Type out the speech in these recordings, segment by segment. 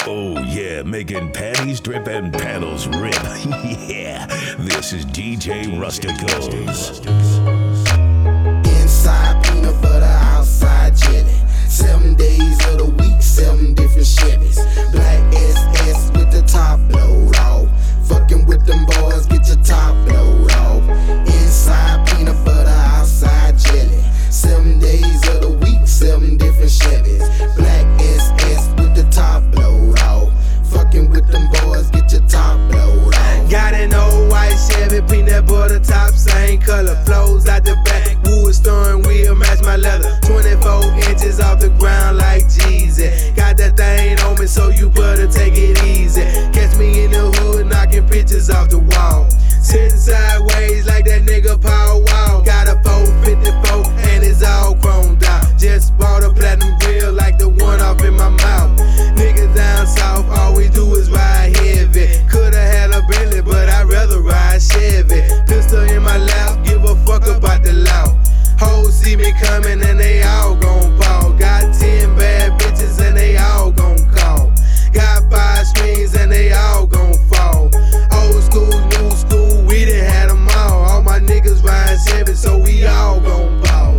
Oh yeah, making panties drip and paddles rip. Yeah, this is DJ Rusticals. Inside peanut butter, outside jelly. 7 days of the week, 7 different Chevys. Black SS with the top load off. Fucking with them boys, get your top load off. Inside peanut butter, outside jelly. 7 days of the week, 7 different Chevys. Black SS with the top load off. Fucking with them boys, get your top load off. Got an old white Chevy, peanut butter top, same color. Flows out the back, wood steering wheel, match my leather. 24 inches off the ground like Jeezy. Got that thing on me, so you better take it easy. Catch me in the hood, knocking pictures off the wall. Sitting sideways like that nigga Paul Wall. Got a 454 and it's all chromed out. Just bought a platinum grill like the one off in my mouth. Niggas down south, all we do is ride heavy. Coulda had a Bentley, but I'd rather ride Chevy. Pistol in my lap, give a fuck about the law. Hoes see me coming and they all gon' fall. Got 10 bad bitches and they all gon' call. Got 5 strings and they all gon' fall. Old school, new school, we done had them all. All my niggas ride Chevy, so we all gon' ball.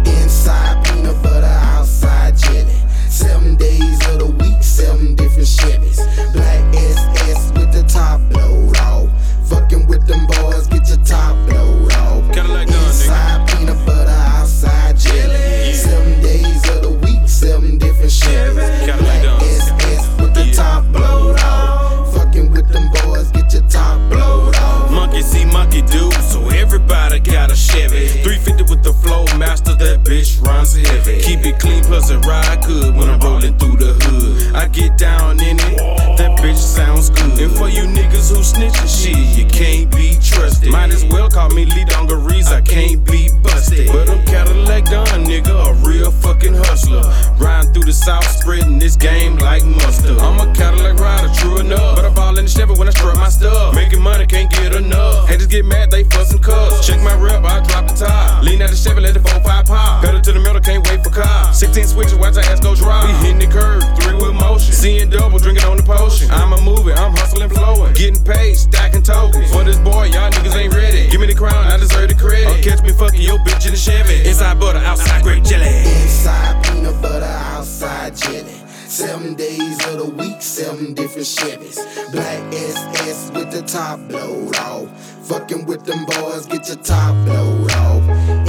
Inside peanut butter, outside jelly. 7 days of the week, 7 different Chevys. Black SS with the top load off. Fucking with them boys, get your top load off. Cadillac gun, inside nigga. peanut butter, outside jelly. 7 days of the week, 7 different Chevys. Cadillac Black gun. SS with the top load off. Fucking with them boys, get your top load off. Monkey see, monkey do, so everybody got a Chevy. 350 with the flow master, that bitch runs heavy. Keep it clean plus it ride good when I'm rolling through the hood. I get down in it, that bitch sounds good. And for you niggas who snitchin' shit, you can't be trusted. Might as well call me Lee Dungarees, I can't be busted. But I'm Cadillac done, nigga, a real fucking hustler. Riding through the south, spreading this game like mustard. I'm a Cadillac rider, true enough, but I ball in the Chevy when I strut my stuff. Making money, can't get enough. Haters get mad, they fuss and cuss. Check my rep, I drop the top. Lean out the Chevy, let the 4-5 pop. Pedal to the middle, can't wait for cars. 16 switches, watch the ass go dry. We hitting the curve, 3-wheel motion. Seeing double, drinking on the potion. I'm a moving, I'm hustling, flowing. Getting paid, stacking tokens. For this boy, y'all niggas ain't ready. Give me the crown, I deserve the credit. Or catch me fucking your bitch in the Chevy. Inside butter, outside grape jelly. Inside peanut butter, outside jelly. 7 days of the week, 7 different Chevys. Black SS with the top load off. Fucking with them boys, get your top load off.